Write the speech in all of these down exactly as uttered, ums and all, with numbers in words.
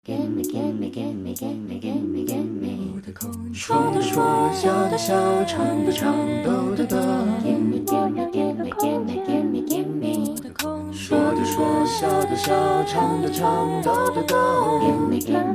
说的说，笑的笑，唱的唱，抖的抖。说的说，笑的笑，唱的唱，抖的抖。五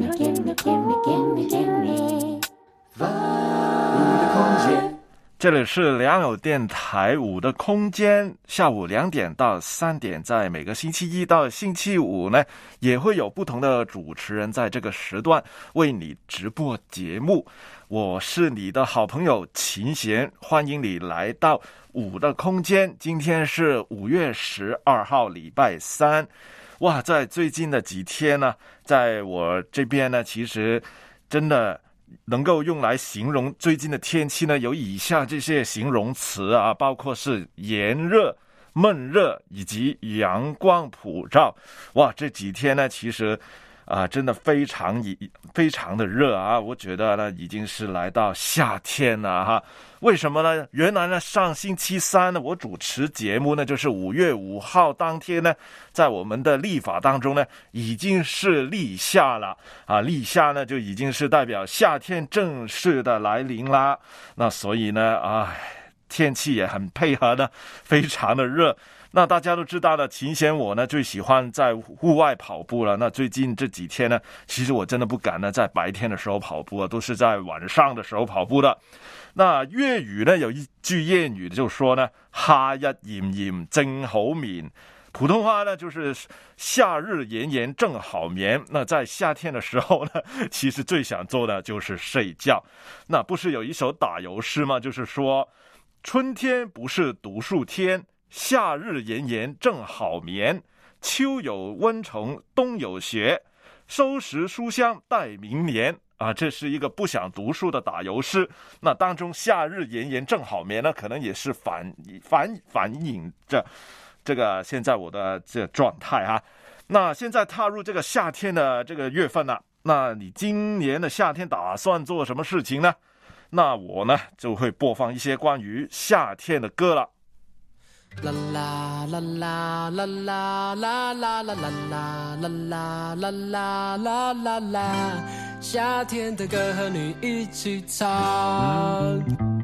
的空间。 这里是良友电台五的空间，下午两点到三点，在每个星期一到星期五呢，也会有不同的主持人在这个时段为你直播节目。我是你的好朋友秦贤，欢迎你来到五的空间。今天是五月十二号，礼拜三。哇，在最近的几天呢，在我这边呢，其实真的能够用来形容最近的天气呢，有以下这些形容词啊，包括是炎热、闷热以及阳光普照。哇，这几天呢，其实啊，真的非常非常的热啊！我觉得呢，已经是来到夏天了哈。为什么呢？原来呢，上星期三呢，我主持节目呢，就是五月五号当天呢，在我们的历法当中呢，已经是立夏了啊！立夏呢，就已经是代表夏天正式的来临啦。那所以呢，啊，天气也很配合的，非常的热。那大家都知道了，秦贤我呢最喜欢在户外跑步了。那最近这几天呢，其实我真的不敢呢在白天的时候跑步，都是在晚上的时候跑步的。那粤语呢有一句谚语就说呢，夏日炎炎正好眠。普通话呢就是夏日炎炎正好眠。那在夏天的时候呢，其实最想做的就是睡觉。那不是有一首打油诗吗？就是说春天不是读书天，夏日炎炎正好眠，秋有温虫冬有雪，收拾书箱待明年啊，这是一个不想读书的打油诗。那当中夏日炎炎正好眠呢，可能也是反反反映着这个现在我的这个状态哈。那现在踏入这个夏天的这个月份了，那你今年的夏天打算做什么事情呢？那我呢就会播放一些关于夏天的歌了。 啦啦啦啦啦啦啦啦啦啦啦啦啦啦啦啦啦，夏天的歌和你一起唱。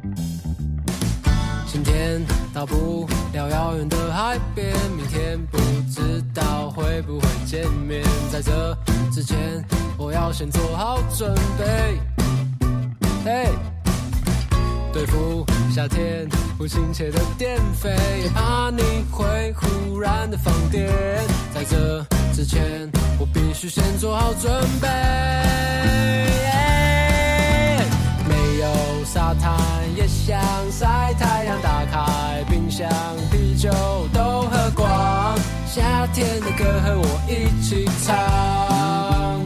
今天到不了遥远的海边，明天不知道会不会见面。在这之前，我要先做好准备。嘿，对付夏天不亲切的电费，也怕你会忽然的放电。在这之前，我必须先做好准备。没有沙滩也想晒太阳，打开冰箱，啤酒都喝光。夏天的歌和我一起唱。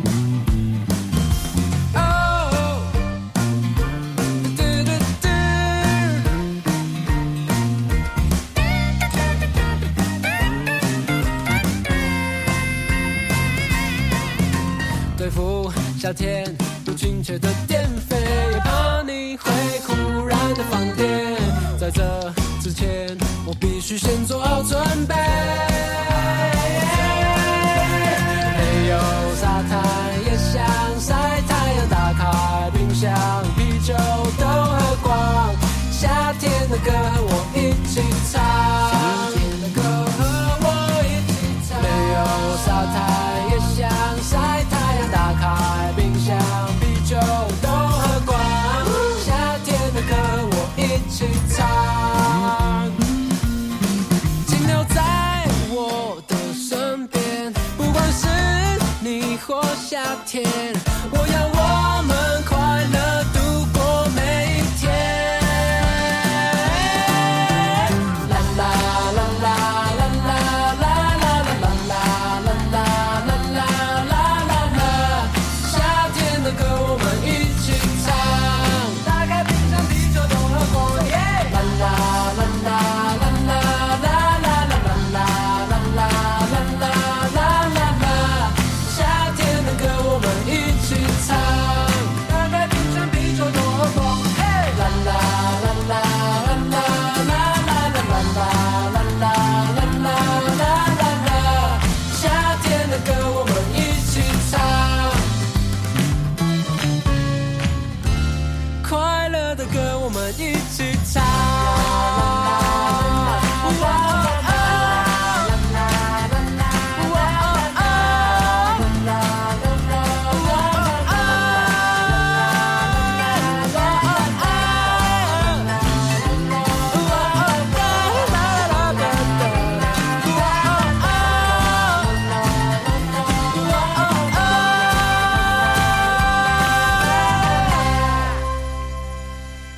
对付夏天不亲切的电费，也怕你会忽然的放电。在这之前，我必须先做好准备。没有沙滩也想晒太阳，打开冰箱，啤酒都喝光。夏天的歌和我一起唱。夏天的歌和我一起唱。没有沙滩也想晒太阳，打开冰箱，啤酒都喝光。夏天的歌我一起唱。停留在我的身边，不管是你或夏天，我要我们快乐度过每一天。夏天的歌我们一起唱。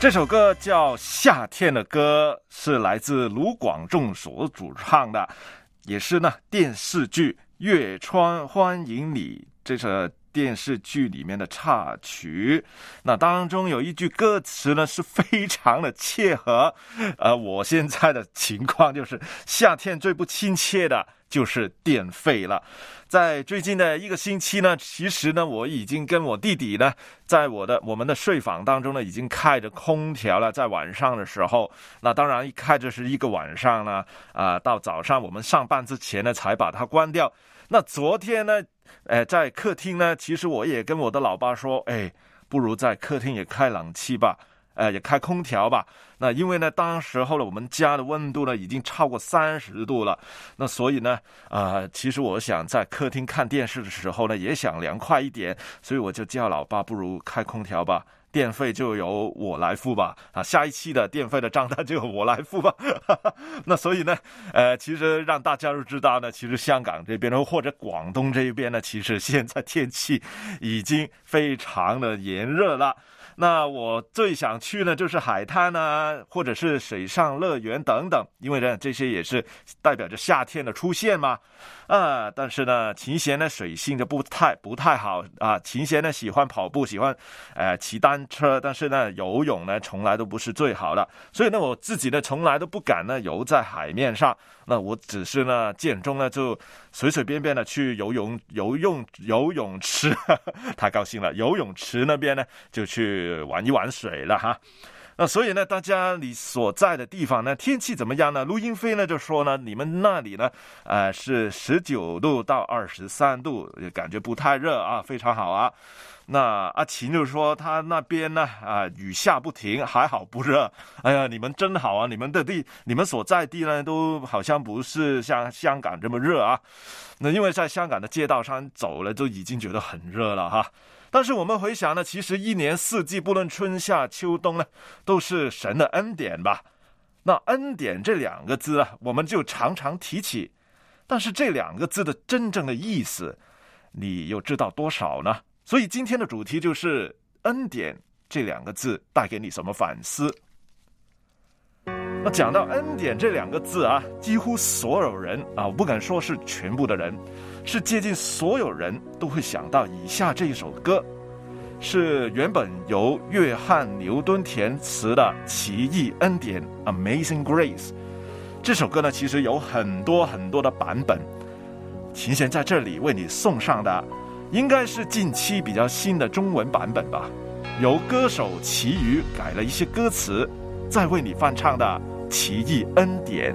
这首歌叫《夏天的歌》，是来自卢广仲所主唱的，也是呢电视剧《月窗欢迎你》这首电视剧里面的插曲。那当中有一句歌词呢是非常的切合呃，我现在的情况，就是夏天最不亲切的就是电费了。在最近的一个星期呢，其实呢我已经跟我弟弟呢在我的我们的睡房当中呢已经开着空调了，在晚上的时候。那当然一开着是一个晚上呢啊、呃，到早上我们上班之前呢才把它关掉。那昨天呢呃，在客厅呢，其实我也跟我的老爸说，哎，不如在客厅也开冷气吧，呃，也开空调吧。那因为呢，当时候呢，我们家的温度呢已经超过三十度了。那所以呢，啊、呃，其实我想在客厅看电视的时候呢，也想凉快一点，所以我就叫老爸，不如开空调吧。电费就由我来付吧，啊，下一期的电费的账单就由我来付吧。那所以呢，呃，其实让大家都知道呢，其实香港这边呢，或者广东这边呢，其实现在天气已经非常的炎热了。那我最想去呢，就是海滩啊，或者是水上乐园等等，因为呢，这些也是代表着夏天的出现嘛。啊，但是呢，琴弦呢水性就不太不太好啊。琴弦呢喜欢跑步，喜欢呃骑单车，但是呢游泳呢从来都不是最好的，所以呢我自己呢从来都不敢呢游在海面上。那我只是呢间中呢就随随便便的去游泳游泳游泳池，太高兴了，游泳池那边呢就去玩一玩水了哈。那所以呢，大家你所在的地方呢，天气怎么样呢？陆英飞呢就说呢，你们那里呢，呃是十九度到二十三度，感觉不太热啊，非常好啊。那阿琴就说他那边呢，啊、呃、雨下不停，还好不热。哎呀，你们真好啊！你们的地，你们所在地呢，都好像不是像香港这么热啊。那因为在香港的街道上走了，就已经觉得很热了哈。但是我们回想呢，其实一年四季，不论春夏秋冬呢，都是神的恩典吧。那恩典这两个字啊，我们就常常提起，但是这两个字的真正的意思，你又知道多少呢？所以今天的主题就是恩典这两个字带给你什么反思。那讲到恩典这两个字啊，几乎所有人啊，我不敢说是全部的人，是接近所有人都会想到以下这一首歌，是原本由约翰牛顿填词的《奇异恩典》 Amazing Grace。 这首歌呢其实有很多很多的版本，琴弦在这里为你送上的应该是近期比较新的中文版本吧，由歌手齐豫改了一些歌词，再为你翻唱的《奇异恩典》。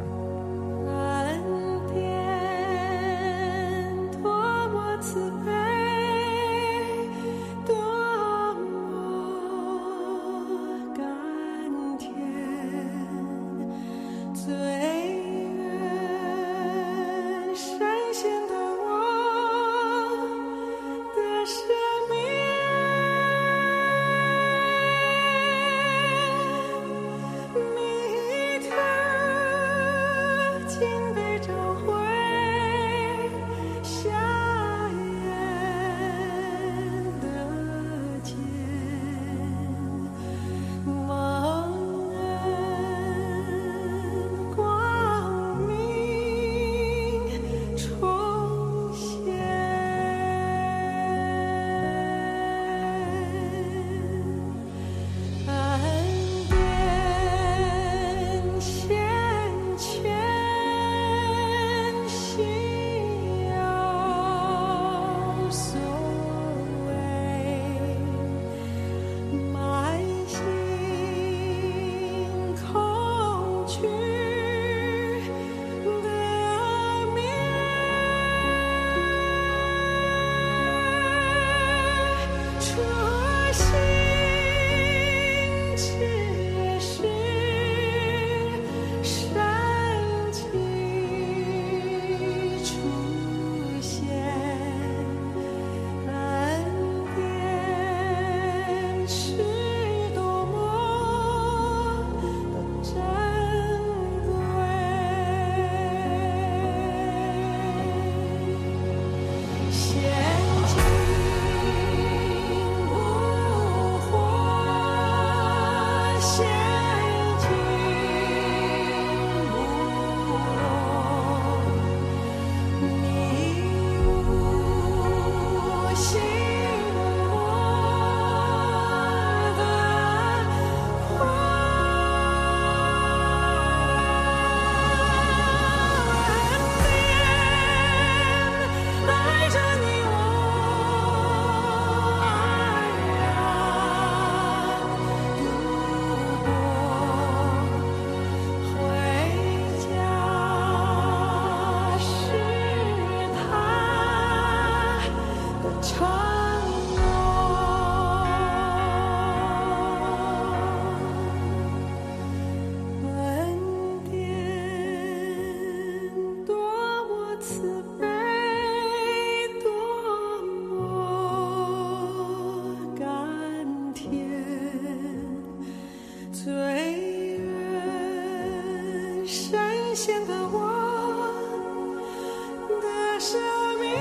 献给我的生命。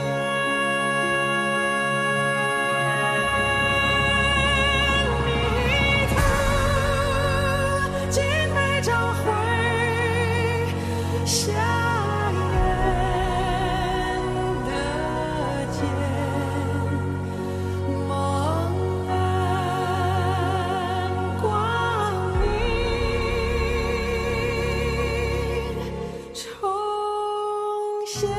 你踏进每张会下眼的剑，蒙恩光明重现。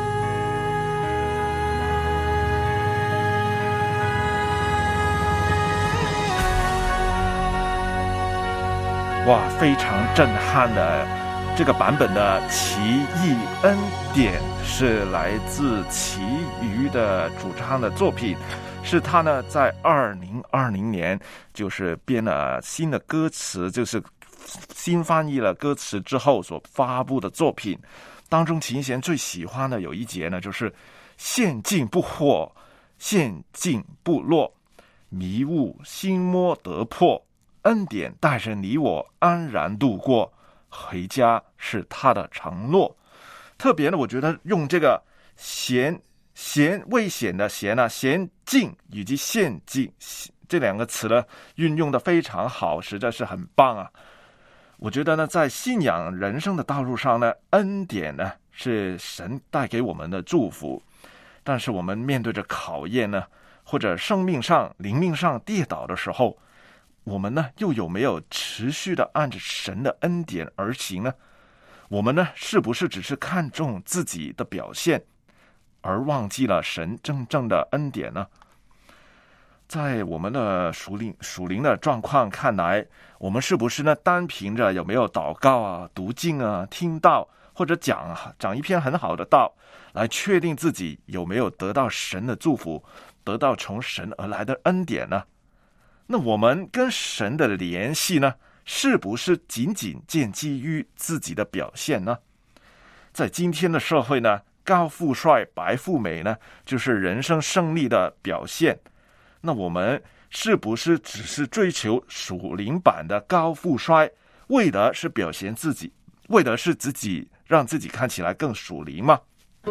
哇，非常震撼的这个版本的《奇异恩典》是来自奇余的主唱的作品，是他呢在二零二零年就是编了新的歌词，就是新翻译了歌词之后所发布的作品。当中琴弦最喜欢的有一节呢，就是陷进不惑，陷进不落，迷雾心魔得破，恩典带着你我安然度过，回家是他的承诺。特别呢，我觉得用这个险险危险的险啊，险境以及陷境这两个词呢，运用的非常好，实在是很棒啊。我觉得呢，在信仰人生的道路上呢，恩典呢是神带给我们的祝福，但是我们面对着考验呢，或者生命上灵命上跌倒的时候，我们呢又有没有持续的按着神的恩典而行呢？我们呢是不是只是看重自己的表现，而忘记了神真正的恩典呢？在我们的属灵属灵的状况看来，我们是不是呢单凭着有没有祷告啊、读经啊、听道或者讲讲一篇很好的道，来确定自己有没有得到神的祝福，得到从神而来的恩典呢？那我们跟神的联系呢，是不是仅仅建基于自己的表现呢？在今天的社会呢，高富帅、白富美呢，就是人生胜利的表现。那我们是不是只是追求属灵版的高富帅，为的是表现自己，为的是自己让自己看起来更属灵吗？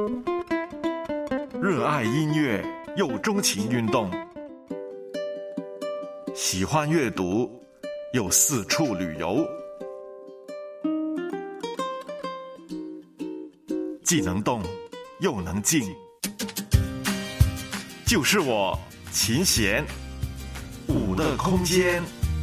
热爱音乐又钟情运动，喜欢阅读又四处旅游，既能动又能静，就是我琴弦舞的空间。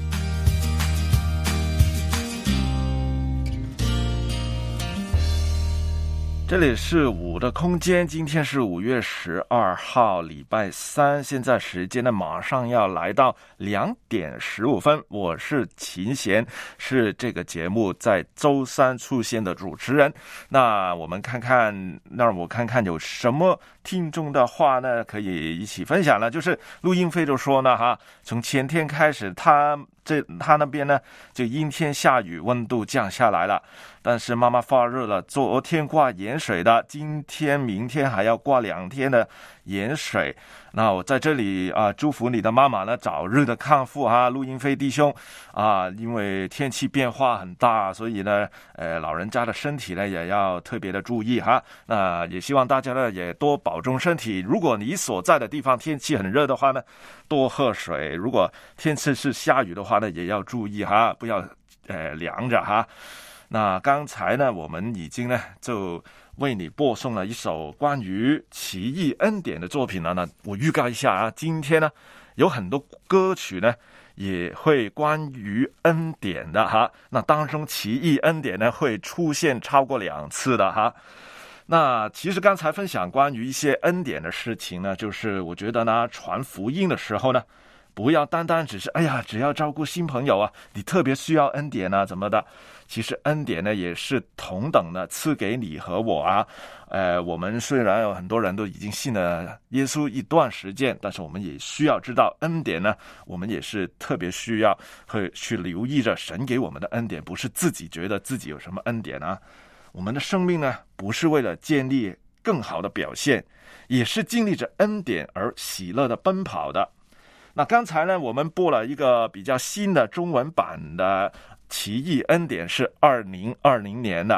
这里是舞的空间，今天是五月十二号，礼拜三，现在时间呢马上要来到两点十五分。我是琴弦，是这个节目在周三出现的主持人。那我们看看，让我看看有什么听众的话呢，可以一起分享呢。就是录音飞就说呢，哈，从前天开始，他这他那边呢就阴天下雨，温度降下来了。但是妈妈发热了，昨天挂盐水的，今天明天还要挂两天的盐水。那我在这里啊，祝福你的妈妈呢早日的康复哈，录音飞弟兄啊，因为天气变化很大，所以呢，呃，老人家的身体呢也要特别的注意哈。那也希望大家呢也多保重身体。如果你所在的地方天气很热的话呢，多喝水；如果天气是下雨的话呢，也要注意哈，不要呃凉着哈。那刚才呢，我们已经呢就为你播送了一首关于奇异恩典的作品了呢。我预告一下啊，今天呢有很多歌曲呢也会关于恩典的哈。那当中奇异恩典呢会出现超过两次的哈。那其实刚才分享关于一些恩典的事情呢，就是我觉得呢传福音的时候呢，不要单单只是哎呀，只要照顾新朋友啊，你特别需要恩典啊怎么的。其实恩典呢也是同等的赐给你和我啊。呃，我们虽然有很多人都已经信了耶稣一段时间，但是我们也需要知道恩典呢，我们也是特别需要会去留意着神给我们的恩典，不是自己觉得自己有什么恩典啊。我们的生命呢，不是为了建立更好的表现，也是经历着恩典而喜乐的奔跑的。那刚才呢，我们播了一个比较新的中文版的奇异恩典，是二零二零年的。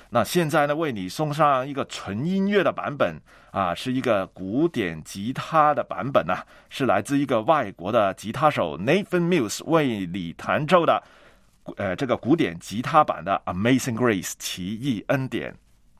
那现在呢，为你送上一个纯音乐的版本啊，是一个古典吉他的版本啊，是来自一个外国的吉他手 Nathan Mills 为你弹奏的，呃，这个古典吉他版的 Amazing Grace 奇异恩典。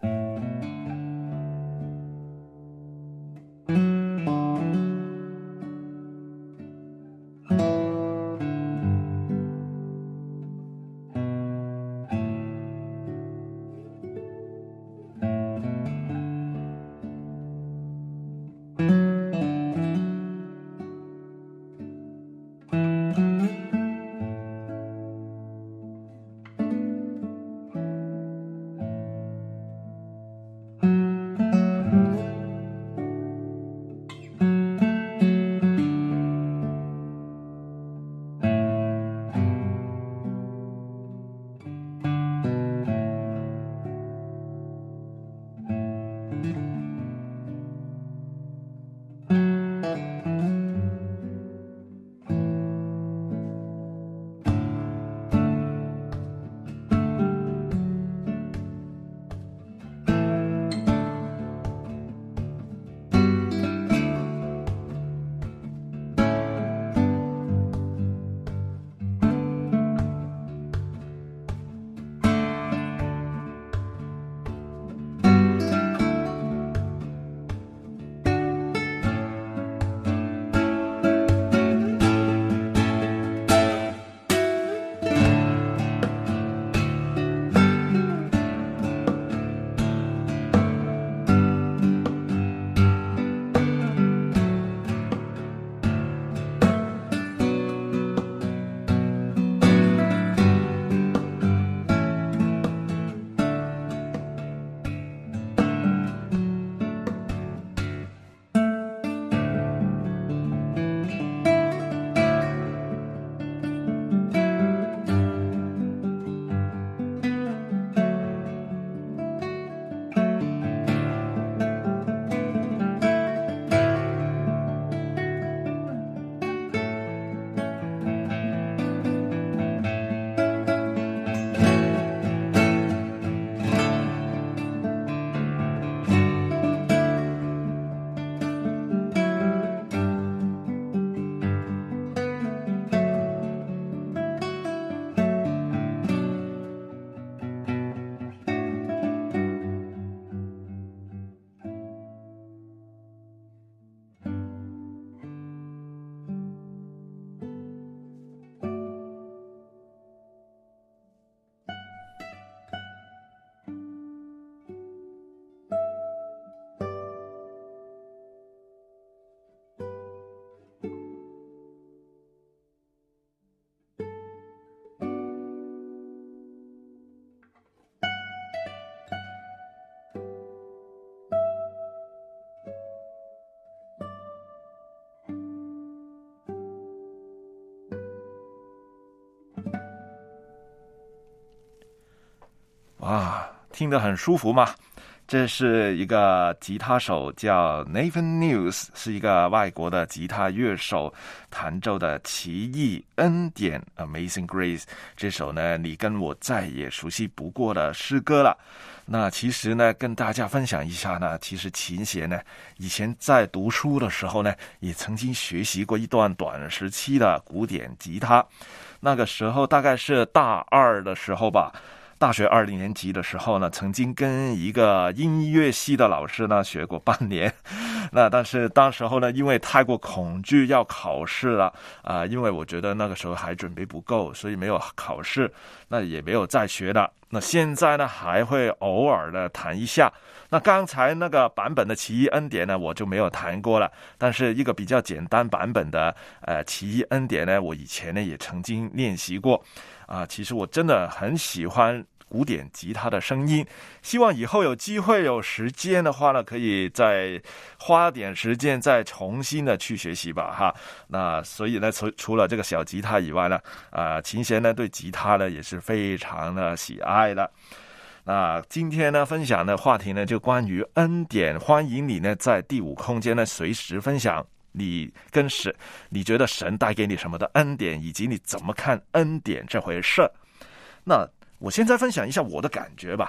哇，听得很舒服嘛。这是一个吉他手叫 Nathan Mills， 是一个外国的吉他乐手弹奏的奇异恩典 Amazing Grace。 这首呢，你跟我再也熟悉不过的诗歌了。那其实呢，跟大家分享一下呢，其实琴弦呢，以前在读书的时候呢，也曾经学习过一段短时期的古典吉他。那个时候大概是大二的时候吧，大学二零年级的时候呢，曾经跟一个音乐系的老师呢学过半年。那但是当时候呢，因为太过恐惧要考试了啊、呃，因为我觉得那个时候还准备不够，所以没有考试，那也没有再学了。那现在呢，还会偶尔的弹一下。那刚才那个版本的奇异恩典呢，我就没有弹过了。但是一个比较简单版本的呃奇异恩典呢，我以前呢也曾经练习过啊、呃。其实我真的很喜欢古典吉他的声音，希望以后有机会有时间的话呢，可以再花点时间再重新的去学习吧哈。那所以呢，除除了这个小吉他以外呢，啊、呃，琴弦呢对吉他呢也是非常的喜爱的。那今天呢分享的话题呢就关于恩典，欢迎你呢在第五空间呢随时分享你跟神，你觉得神带给你什么的恩典，以及你怎么看恩典这回事。那我现在分享一下我的感觉吧。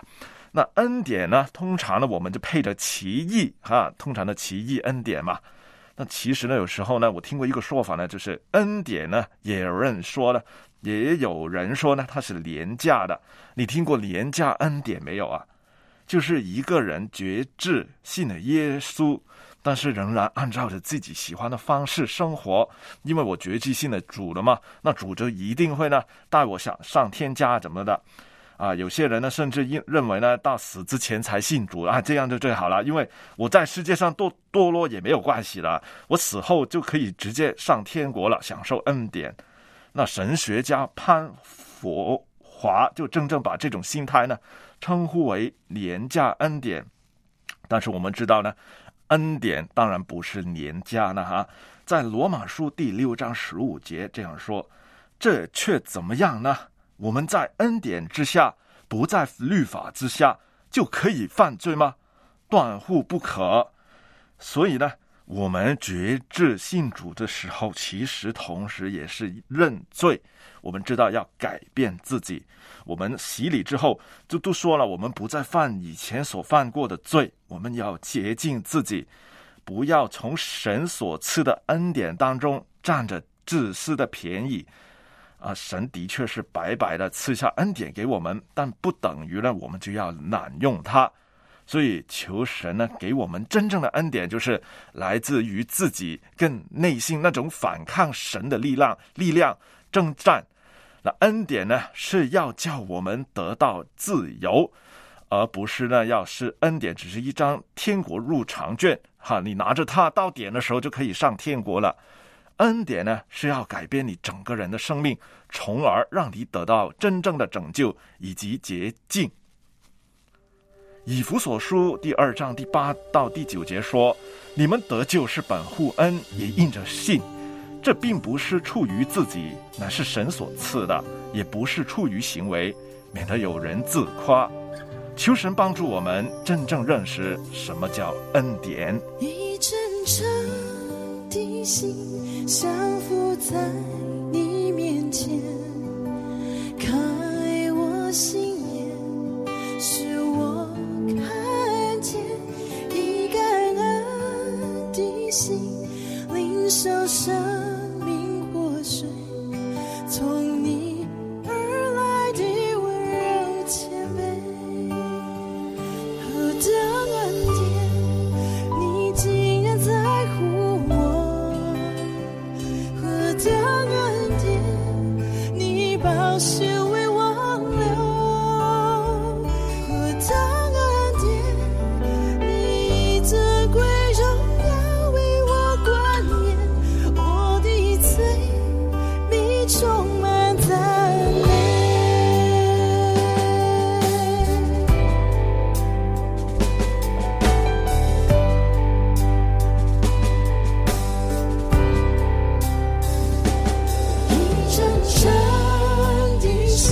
那恩典呢，通常呢我们就配着奇异哈，通常的奇异恩典嘛。那其实呢，有时候呢，我听过一个说法呢，就是恩典呢，也有人说呢，也有人说呢，它是廉价的。你听过廉价恩典没有啊？就是一个人决志信了耶稣，但是仍然按照着自己喜欢的方式生活，因为我决志信了主了嘛，那主就一定会呢带我上上天家怎么的啊？有些人呢甚至认为呢，到死之前才信主啊，这样就最好了，因为我在世界上堕堕落也没有关系了，我死后就可以直接上天国了，享受恩典。那神学家潘佛华就真正把这种心态呢称呼为廉价恩典。但是我们知道呢，恩典当然不是廉价呢哈。在罗马书第六章十五节这样说，这却怎么样呢？我们在恩典之下，不在律法之下，就可以犯罪吗？断乎不可。所以呢，我们决志信主的时候，其实同时也是认罪。我们知道要改变自己，我们洗礼之后就都说了，我们不再犯以前所犯过的罪，我们要洁净自己，不要从神所赐的恩典当中占着自私的便宜啊！神的确是白白的赐下恩典给我们，但不等于呢我们就要滥用它。所以求神呢给我们真正的恩典，就是来自于自己更内心那种反抗神的力量力量征战。那恩典呢是要叫我们得到自由，而不是呢要是恩典只是一张天国入场券哈，你拿着它到点的时候就可以上天国了。恩典呢是要改变你整个人的生命，从而让你得到真正的拯救以及洁净。以弗所书第二章第八到第九节说，你们得救是本乎恩，也因着信，这并不是出于自己，乃是神所赐的，也不是出于行为，免得有人自夸。求神帮助我们真正认识什么叫恩典。 一真诚的心降服在你面前，开我心眼，使我看见，以感恩的心领受生命活水，从你而来的温柔谦卑。何等恩典，你竟然在乎我，何等恩典，你宝血为我流，何等恩典，你尊贵荣耀为我冠冕，我的罪必充满赞美。一真诚的心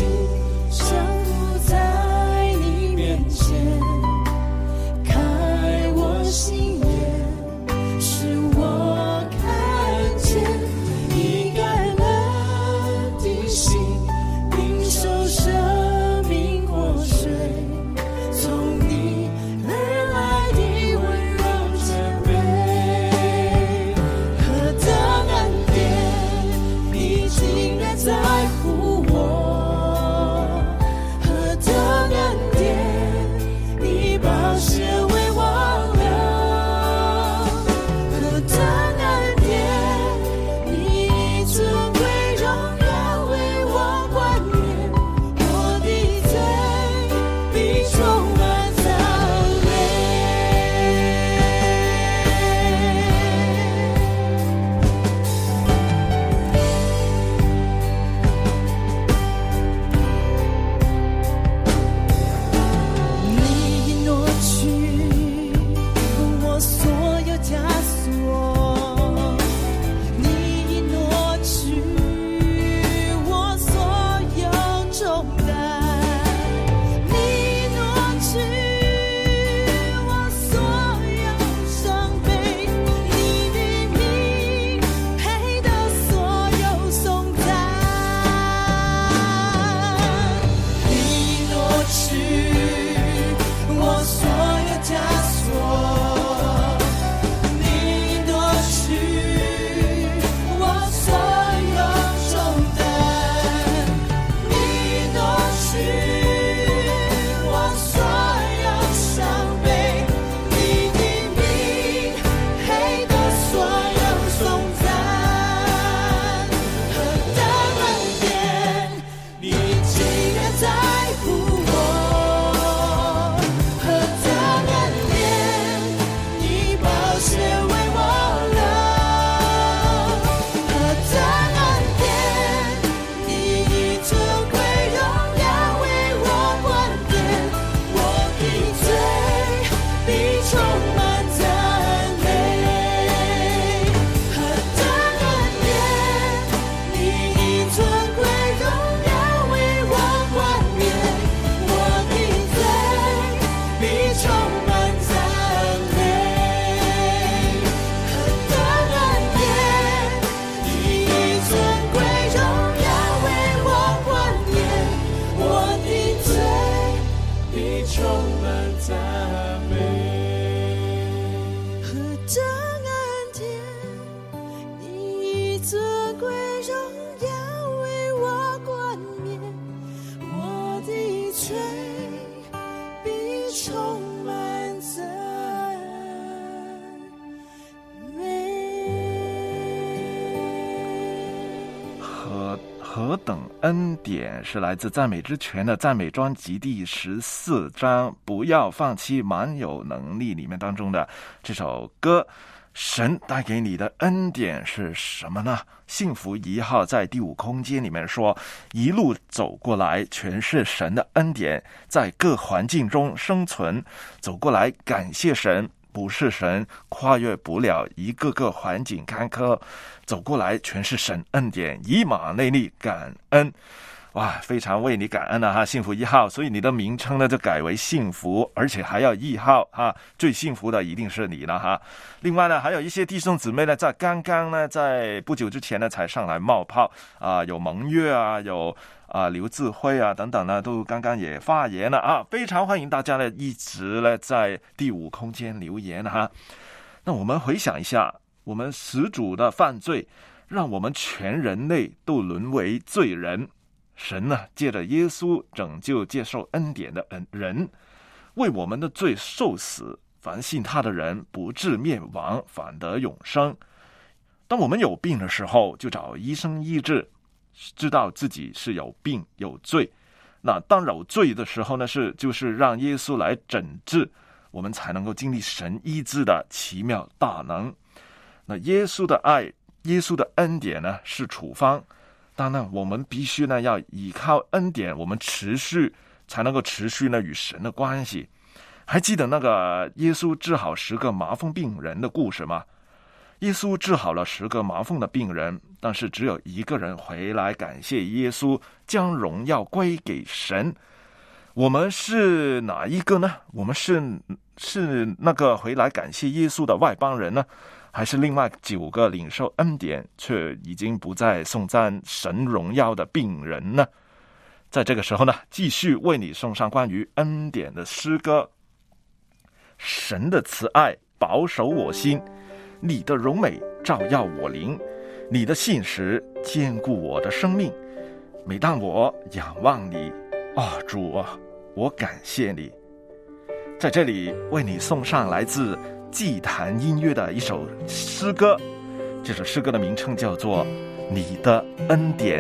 何等恩典，是来自赞美之泉的赞美专辑第十四章不要放弃蛮有能力里面当中的这首歌。神带给你的恩典是什么呢？幸福一号在第五空间里面说，一路走过来全是神的恩典，在各环境中生存，走过来感谢神，不是神跨越不了一个个环境坎坷，走过来全是神恩典，以马内利，感恩。哇，非常为你感恩啊哈，幸福一号，所以你的名称呢就改为幸福，而且还要一号哈，最幸福的一定是你了哈。另外呢，还有一些弟兄姊妹呢，在刚刚呢，在不久之前呢才上来冒泡啊、呃，有蒙月啊，有啊、呃、刘志辉啊等等呢，都刚刚也发言了啊，非常欢迎大家呢一直呢在第五空间留言哈。那我们回想一下，我们始祖的犯罪，让我们全人类都沦为罪人。神呢，借着耶稣拯救接受恩典的人，为我们的罪受死，凡信他的人不至灭亡，反得永生。当我们有病的时候，就找医生医治，知道自己是有病有罪。那当有罪的时候呢，是就是让耶稣来诊治，我们才能够经历神医治的奇妙大能。那耶稣的爱，耶稣的恩典呢，是处方。当然我们必须呢要依靠恩典，我们持续才能够持续呢与神的关系。还记得那个耶稣治好十个麻风病人的故事吗？耶稣治好了十个麻风的病人，但是只有一个人回来感谢耶稣，将荣耀归给神。我们是哪一个呢？我们是是那个回来感谢耶稣的外邦人呢，还是另外九个领受恩典却已经不再颂赞神荣耀的病人呢？在这个时候呢，继续为你送上关于恩典的诗歌。神的慈爱保守我心，你的荣美照耀我灵，你的信实坚固我的生命。每当我仰望你，啊，主啊，我感谢你。在这里为你送上来自祭坛音乐的一首诗歌，这首诗歌的名称叫做《你的恩典》。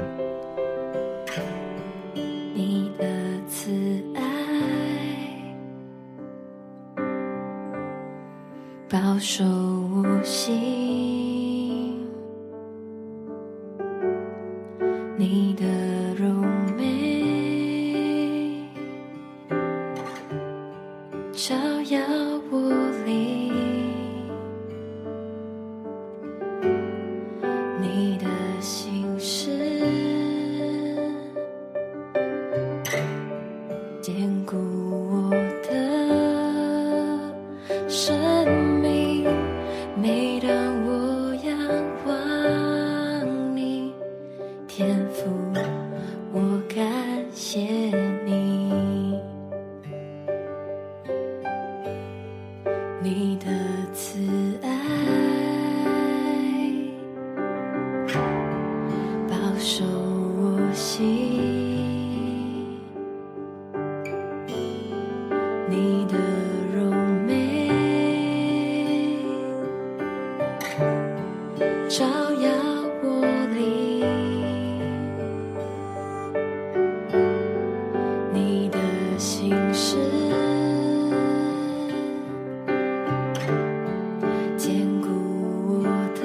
你的慈爱保守我心，你的荣美照耀我灵，你的心事坚固我的生命。每当我仰望你，天父，我感谢你。你的慈爱保守我心，你的荣美照耀我灵，你的心事坚固我的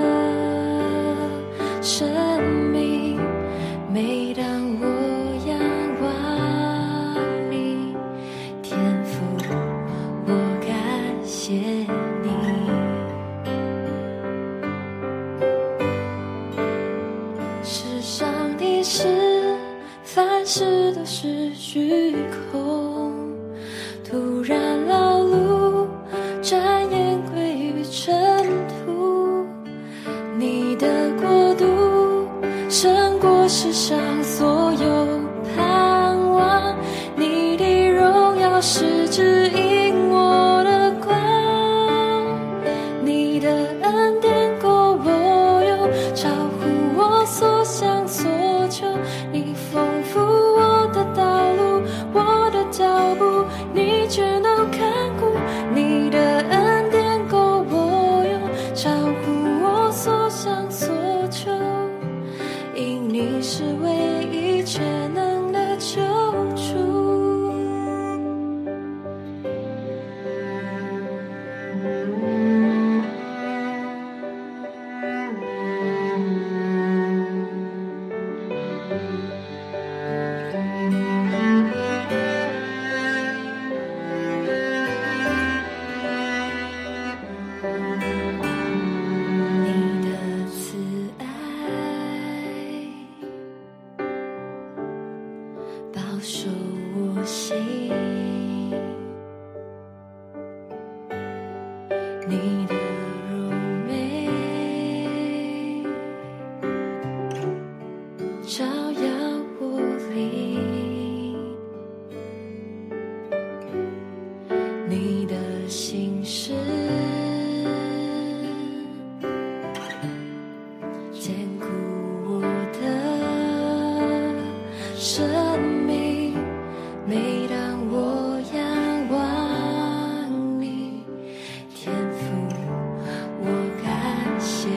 生命。每当我仰望你，天父，我感谢你。世上的事，凡事都是虚空，突然劳碌，转眼归于尘土。你的国度胜过世上所有盼望，你的荣耀是指引我的光，你的恩典够我用，超乎我所想所求。你丰富我的道路，我的脚步，你全都看顾，你的恩典够我用，超乎我所想所求。因你是唯守我心，你的柔美照耀我灵，你的心事坚固我的生命，每当我仰望你，天父，我感谢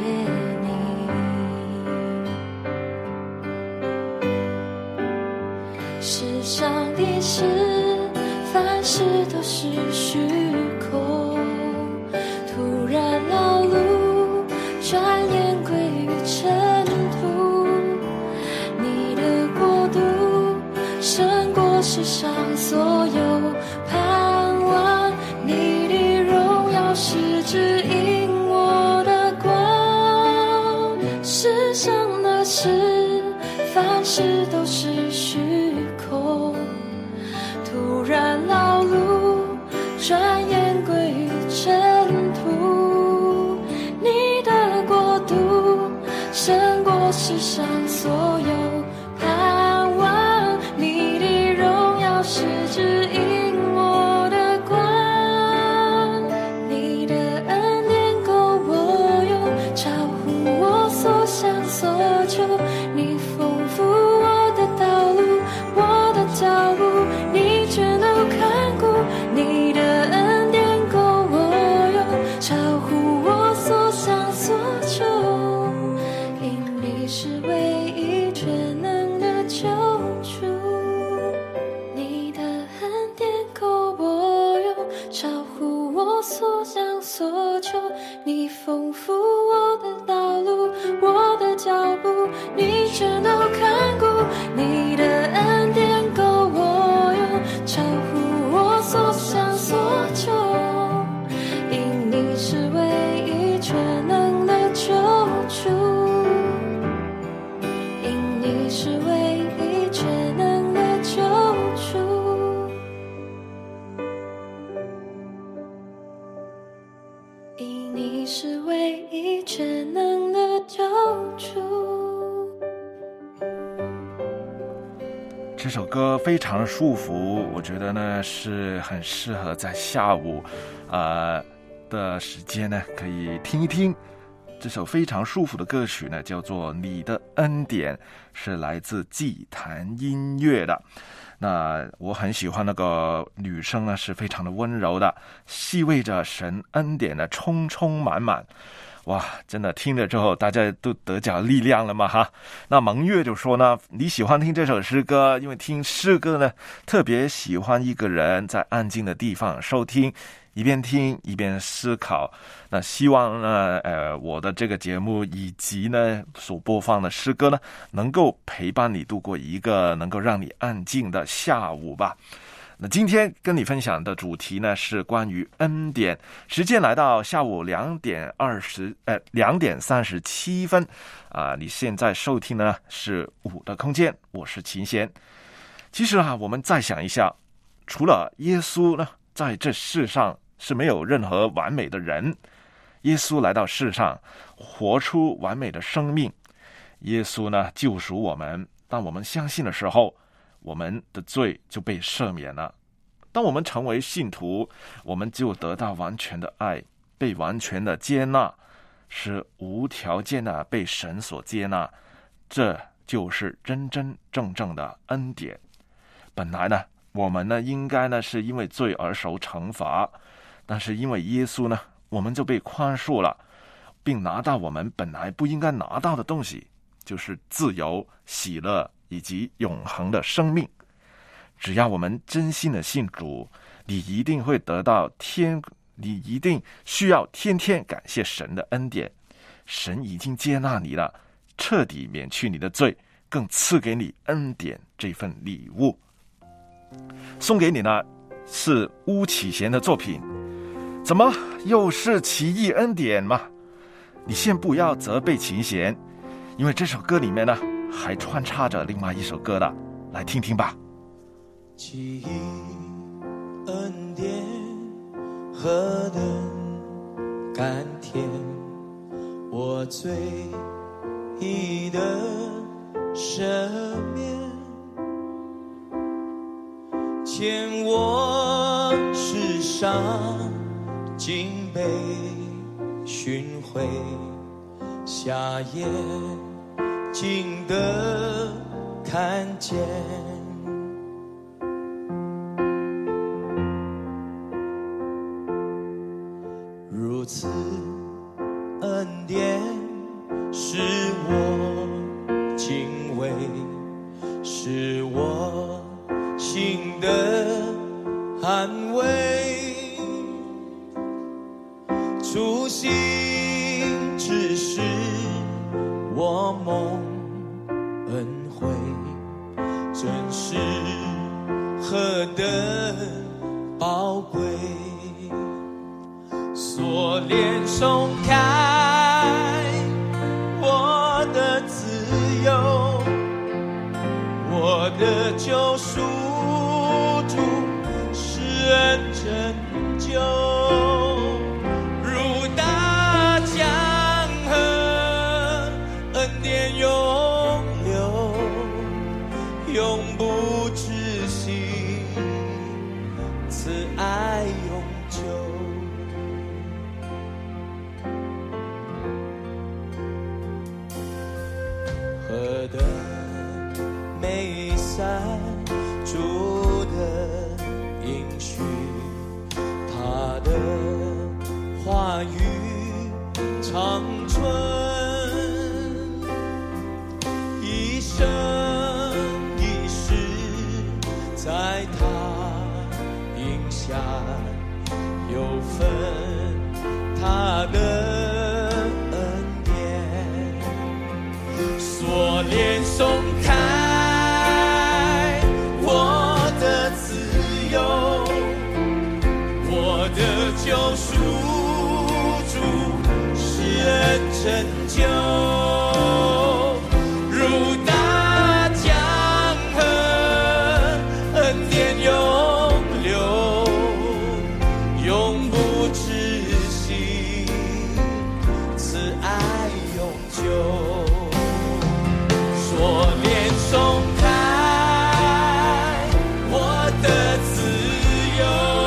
你。世上的事，凡事都是虚空，突然劳碌，转眼归于尘土。你的国度胜过世上所有盼望，你的荣耀是指引我的光。世上的事，凡事都是虚空，突然劳碌，转眼归于尘土。你的国度胜过世上所有盼望，你的荣耀是指引我的光。你的恩典够我用，超乎我所想所求。你丰富我的道路，我的脚步，你全都看顾。你的恩典够我用，超乎我所想所求。因你是唯一全能的救主，你的恩典够我用，超乎我所想所求。你丰富我的道路，我的脚步，你全都看顾。你的恩典够我用，超乎我所想所求。因你是唯一全能的救主，因你是唯一全能的救主，因你是唯一全能的救主。 这首歌非常舒服，我觉得呢是很适合在下午呃的时间呢可以听一听。这首非常舒服的歌曲呢叫做《你的恩典》，是来自祭坛音乐的。那我很喜欢那个女声呢，是非常的温柔的，细味着神恩典的充充满满。哇，真的听了之后大家都得着力量了嘛哈。那蒙月就说呢，你喜欢听这首诗歌，因为听诗歌呢特别喜欢一个人在安静的地方收听，一边听一边思考。那希望呢呃我的这个节目以及呢所播放的诗歌呢能够陪伴你度过一个能够让你安静的下午吧。那今天跟你分享的主题呢是关于恩典。时间来到下午两点二十呃两点三十七分啊、呃！你现在收听呢是五的空间，我是秦贤。其实啊，我们再想一下，除了耶稣呢，在这世上是没有任何完美的人。耶稣来到世上，活出完美的生命。耶稣呢救赎我们，当我们相信的时候，我们的罪就被赦免了。当我们成为信徒，我们就得到完全的爱，被完全的接纳，是无条件的被神所接纳。这就是真真正正的恩典。本来呢，我们呢应该呢是因为罪而受惩罚，但是因为耶稣呢，我们就被宽恕了，并拿到我们本来不应该拿到的东西，就是自由、喜乐以及永恒的生命。只要我们真心的信主，你一定会得到天，你一定需要天天感谢神的恩典。神已经接纳你了，彻底免去你的罪，更赐给你恩典这份礼物。送给你呢是巫启贤的作品。怎么又是奇异恩典吗？你先不要责备秦贤，因为这首歌里面呢还穿插着另外一首歌的，来听听吧。 记忆恩典何等甘甜，我罪已的赦免，欠我世上竟被寻回，瞎眼竟得看见，如此恩典使我敬畏，使我心的安慰，初心只是我梦恩惠，真是何等宝贵，锁链松开我的自由，我的救赎主是恩拯救，如大江河，恩典永流，永不止息，慈爱永久。何等美善主的应许，他的话语长存，一生一世在他荫下有份他的恩典，锁链松开我的自由，我的救赎主是恩拯救，如大江河，恩典永流，永不止息，慈爱永久。锁链松开我的自由，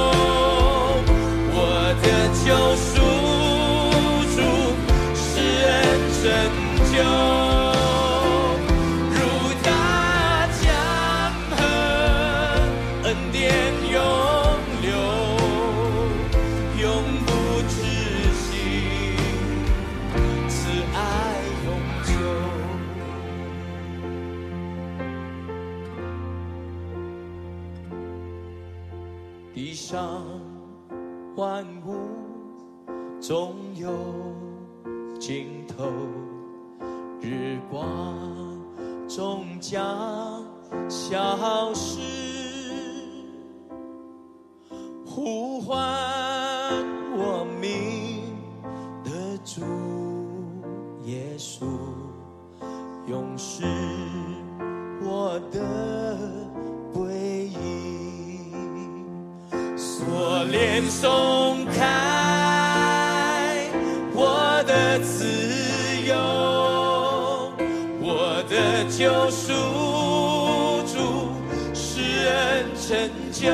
我的救赎主是恩拯救，如大江河，恩典永流，永不止息，慈爱永久。地上万物总有尽头，日光终将消失，呼唤我名的主耶稣，永是我的归依。锁链松开我的自由，我的救赎主是恩拯救，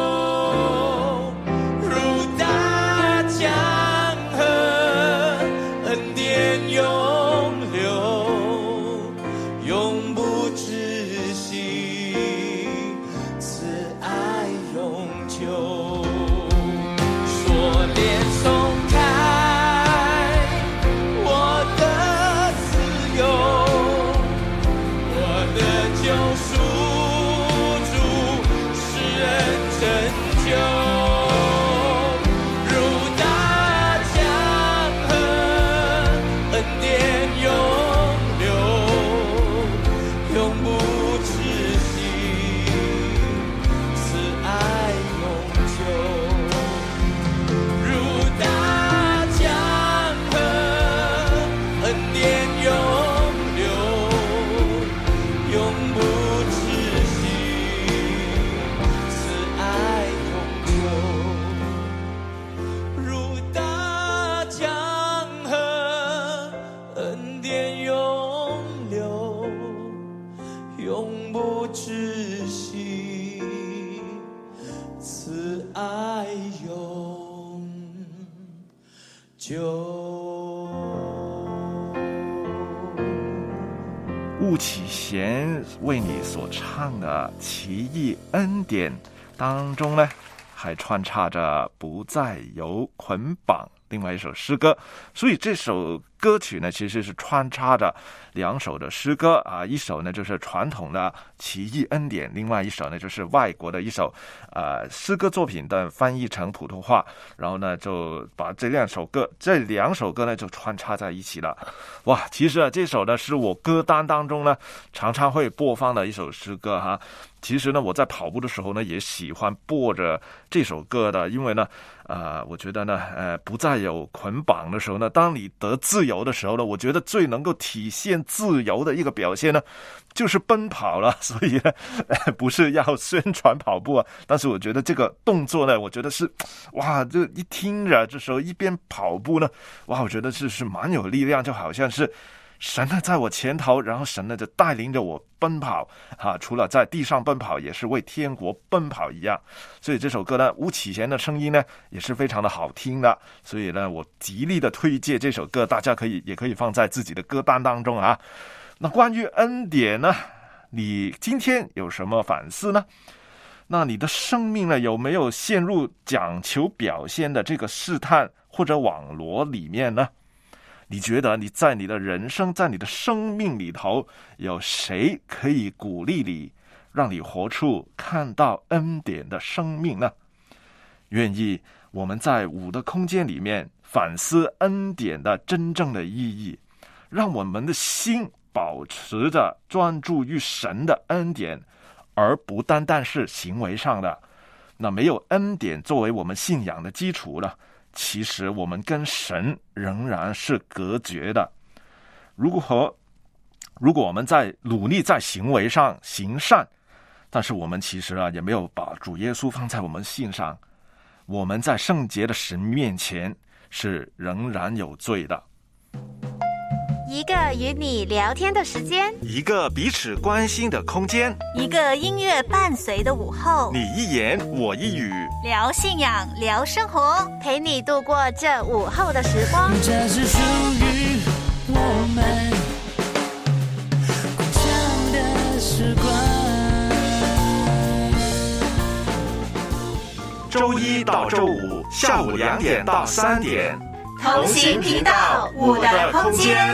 如大江河，恩典永流，永不止息，慈爱永久。锁链松开我的自由，我的救赎主是恩拯救，如大江河，恩典永流，永不窒息，慈爱永久。 巫启贤为你所唱的《奇异恩典》当中呢，还穿插着不再有捆绑另外一首诗歌，所以这首歌曲呢其实是穿插着两首的诗歌啊，一首呢就是传统的奇异恩典，另外一首呢就是外国的一首呃诗歌作品的翻译成普通话，然后呢就把这两首歌这两首歌呢就穿插在一起了。哇，其实啊这首呢是我歌单当中呢常常会播放的一首诗歌哈。其实呢我在跑步的时候呢也喜欢播着这首歌的，因为呢呃我觉得呢呃不再有捆绑的时候呢，当你得自由的时候呢，我觉得最能够体现自由的一个表现呢就是奔跑了。所以呢、呃、不是要宣传跑步啊，但是我觉得这个动作呢我觉得是哇，就一听着这时候一边跑步呢，哇我觉得是是蛮有力量，就好像是神呢在我前头，然后神呢就带领着我奔跑啊，除了在地上奔跑也是为天国奔跑一样。所以这首歌呢巫启贤的声音呢也是非常的好听的，所以呢我极力的推荐这首歌，大家可以也可以放在自己的歌单当中啊。那关于恩典呢，你今天有什么反思呢？那你的生命呢有没有陷入讲求表现的这个试探或者网罗里面呢？你觉得你在你的人生在你的生命里头有谁可以鼓励你，让你活出看到恩典的生命呢？愿意我们在五的空间里面反思恩典的真正的意义，让我们的心保持着专注于神的恩典，而不单单是行为上的。那没有恩典作为我们信仰的基础了，其实我们跟神仍然是隔绝的。如果如果我们在努力在行为上行善，但是我们其实啊也没有把主耶稣放在我们心上，我们在圣洁的神面前是仍然有罪的。 一个与你聊天的时间， 一个彼此关心的空间， 一个音乐伴随的午后， 你一言我一语， 聊信仰，聊生活，陪你度过这午后的时光。 这是属于我们共享的时光。周一到周五下午两点到三点， 同行频道五的空间。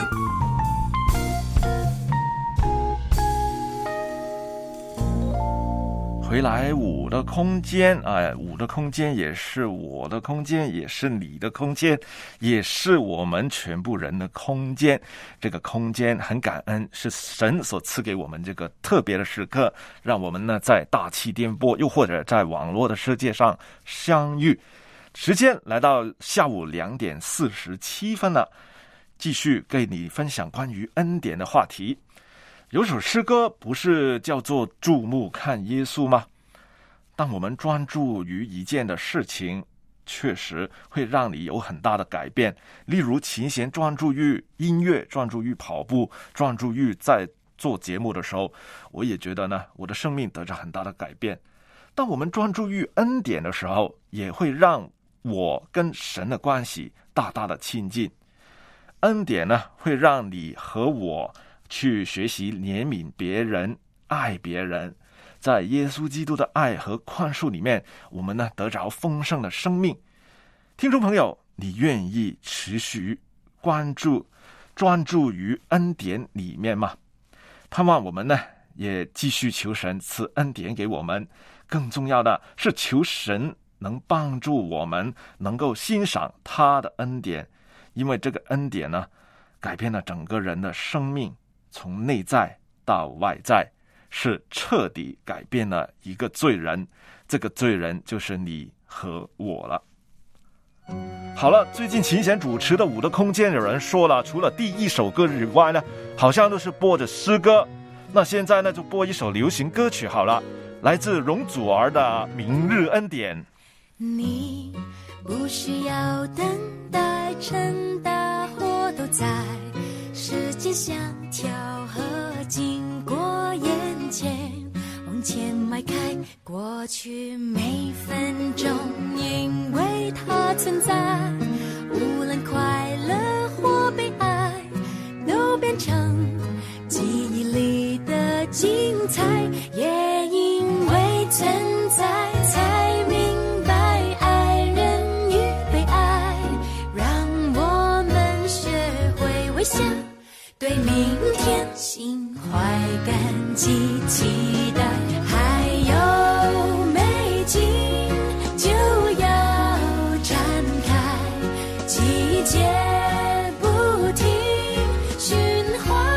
回来五的空间啊、哎，五的空间也是我的空间，也是你的空间，也是我们全部人的空间。这个空间很感恩，是神所赐给我们这个特别的时刻，让我们呢在大气电波又或者在网络的世界上相遇。时间来到下午两点四十七分了，继续给你分享关于恩典的话题。有首诗歌不是叫做注目看耶稣吗？当我们专注于一件的事情，确实会让你有很大的改变。例如琴弦专注于音乐，专注于跑步，专注于在做节目的时候，我也觉得呢我的生命得着很大的改变。当我们专注于恩典的时候，也会让我跟神的关系大大的亲近。恩典呢会让你和我去学习怜悯别人，爱别人。在耶稣基督的爱和宽恕里面，我们呢得着丰盛的生命。听众朋友，你愿意持续关注专注于恩典里面吗？盼望我们呢也继续求神赐恩典给我们，更重要的是求神能帮助我们能够欣赏他的恩典，因为这个恩典呢改变了整个人的生命，从内在到外在，是彻底改变了一个罪人，这个罪人就是你和我了。好了，最近琴弦主持的五的空间有人说了，除了第一首歌以外呢，好像都是播着诗歌。那现在呢就播一首流行歌曲好了，来自容祖儿的《明日恩典》。 你不需要等待，趁大火都在，时间像条河经过眼前， 前迈开过去每分钟，因为它存在，无论快乐或悲哀，都变成记忆里的精彩。也因为存在，才明白爱人与被爱，让我们学会微笑，对明天心怀感激期待。还有美景就要展开，季节不停循环，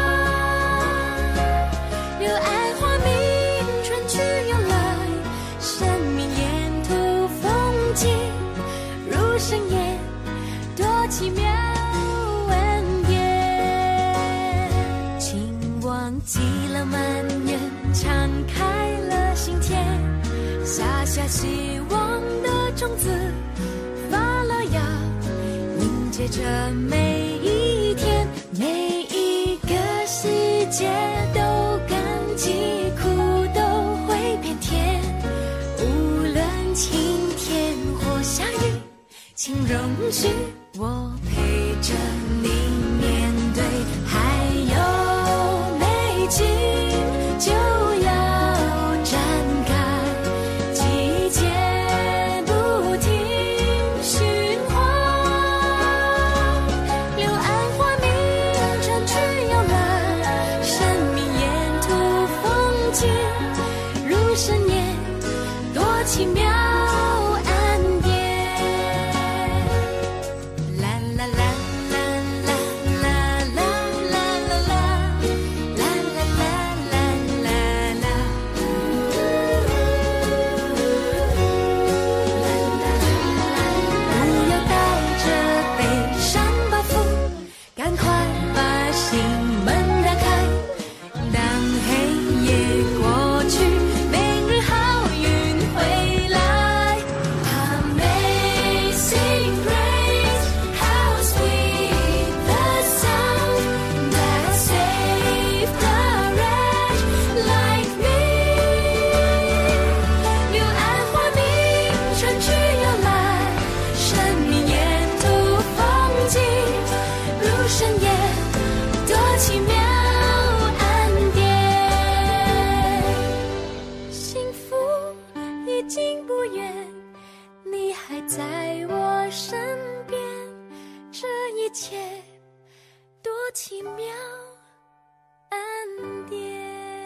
柳暗花明，春去又来，生命沿途风景如盛宴，多奇妙恩典。请忘记了埋怨，敞开了心田，下下希望的种子，发了芽，迎接着每一天，每一个细节都感激，苦都会变甜。无论晴天或下雨，请容许我陪着你面对。还有美景就要展开，季节不停循环，柳暗花明，春去又来，生命沿途风景如盛宴，多奇妙恩典。啦啦啦啦啦啦啦啦啦啦啦啦啦啦，不要带着悲伤包袱，赶快把心门打开。当黑夜过去，明日好运回来。Amazing grace, how sweet the sound that saved a wretch like me。柳暗花明，春去又来，生命沿途风景如盛宴，多奇妙恩典。幸福已经不远，你还在我身边，这一切多奇妙恩典。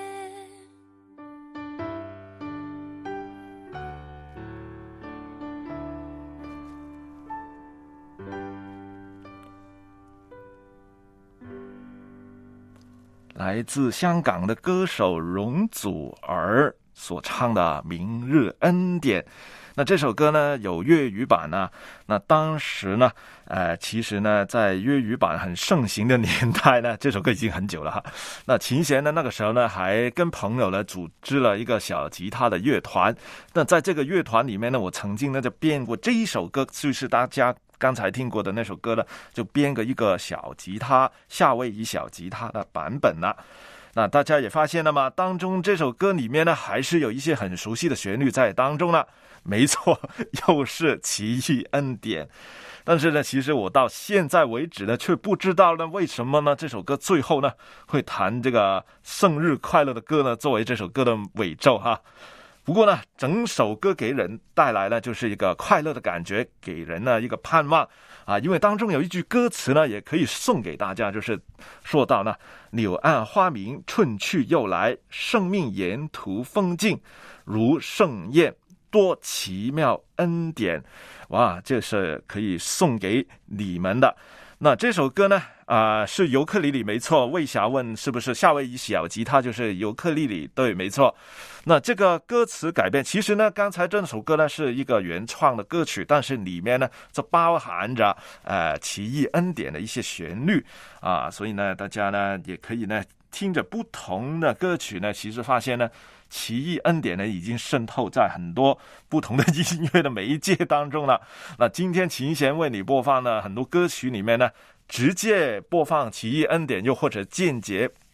来自香港的歌手容祖儿所唱的《明日恩典》。那这首歌呢有粤语版呢，那当时呢呃，其实呢在粤语版很盛行的年代呢，这首歌已经很久了哈。那琴弦呢那个时候呢还跟朋友呢组织了一个小吉他的乐团，那在这个乐团里面呢，我曾经呢就编过这一首歌，就是大家刚才听过的那首歌呢，就编个一个小吉他夏威夷小吉他的版本了。那大家也发现了吗？当中这首歌里面呢，还是有一些很熟悉的旋律在当中了。没错，又是奇异恩典。但是呢，其实我到现在为止呢，却不知道呢，为什么呢？这首歌最后呢，会弹这个生日快乐的歌呢，作为这首歌的尾奏哈。不过呢，整首歌给人带来呢，就是一个快乐的感觉，给人呢一个盼望啊。因为当中有一句歌词呢，也可以送给大家，就是说到呢，柳暗花明，春去又来，生命沿途风景如盛宴，多奇妙恩典。哇，这是可以送给你们的。那这首歌呢啊、呃，是尤克里里没错。魏霞问是不是夏威夷小吉他就是尤克里里，对，没错。那这个歌词改编，其实呢刚才这首歌呢是一个原创的歌曲，但是里面呢就包含着呃奇异恩典的一些旋律啊，所以呢大家呢也可以呢听着不同的歌曲呢，其实发现呢奇异恩典呢已经渗透在很多不同的音乐的媒介当中了。那今天琴弦为你播放的很多歌曲里面呢，直接播放奇异恩典，又或者间接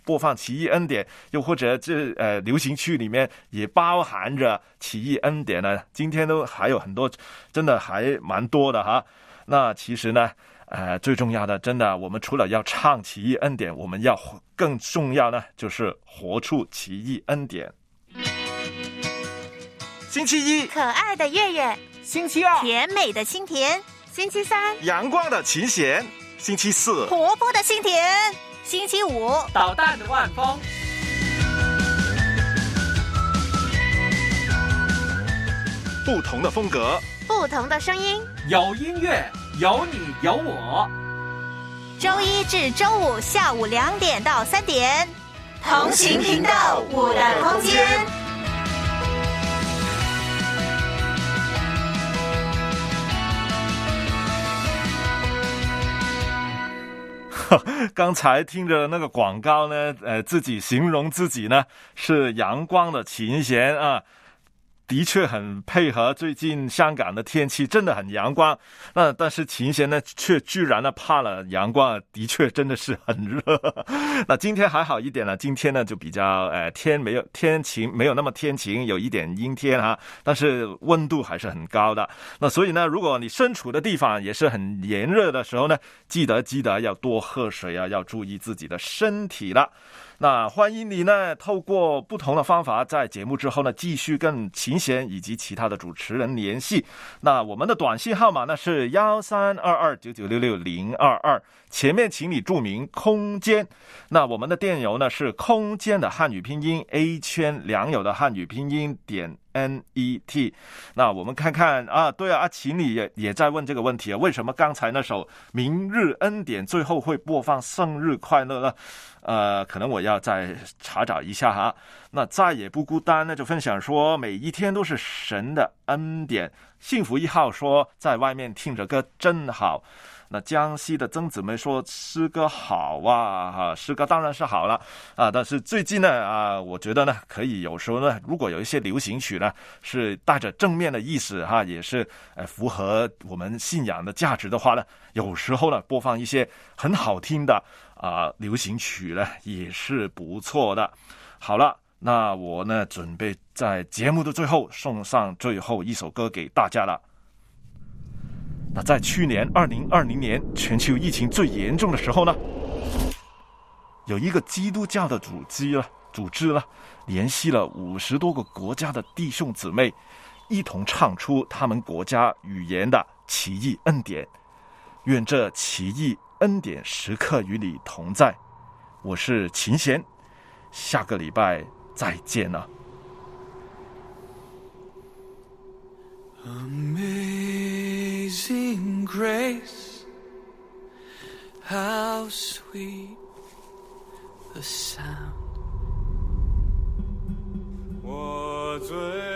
播放奇异恩典，又或者这呃流行曲里面也包含着奇异恩典呢，今天都还有很多，真的还蛮多的哈。那其实呢呃最重要的，真的我们除了要唱奇异恩典，我们要更重要呢就是活出奇异恩典。星期一可爱的月月， 星期二甜美的心田，星期三阳光的琴弦，星期四活泼的心田，星期五捣蛋的万峰。 不同的风格， 不同的声音， 有音乐，有你有我。 周一至周五下午两点到三点，同行频道五的空间。 刚才听着那个广告呢，呃，自己形容自己呢是阳光的琴弦啊，的确很配合最近香港的天气，真的很阳光。那但是琴弦呢，却居然呢怕了阳光，的确真的是很热。那今天还好一点了，今天呢就比较呃天没有天晴，没有那么天晴，有一点阴天哈，但是温度还是很高的。那所以呢，如果你身处的地方也是很炎热的时候呢，记得记得要多喝水啊，要注意自己的身体了。那欢迎你呢透过不同的方法，在节目之后呢继续跟琴弦以及其他的主持人联系。那我们的短信号码呢是一三二二九九六六零二二，前面请你注明空间。那我们的电邮呢是空间的汉语拼音 A 圈良友的汉语拼音点 N E T。 那我们看看啊，对啊，阿琴你也也在问这个问题啊，为什么刚才那首明日恩典最后会播放生日快乐呢？呃，可能我要再查找一下哈。那再也不孤单呢，就分享说每一天都是神的恩典。幸福一号说在外面听着歌真好。那江西的曾姊妹说诗歌好啊，哈，诗歌当然是好了啊，但是最近呢啊，我觉得呢可以有时候呢，如果有一些流行曲呢是带着正面的意思哈，也是呃符合我们信仰的价值的话呢，有时候呢播放一些很好听的啊流行曲呢也是不错的。好了，那我呢准备在节目的最后送上最后一首歌给大家了。那在去年二零二零年全球疫情最严重的时候呢，有一个基督教的组织了组织了联系了五十多个国家的弟兄姊妹，一同唱出他们国家语言的奇异恩典。愿这奇异恩典时刻与你同在。我是琴弦，下个礼拜再见了。 Amazing grace, how sweet the sound. 我最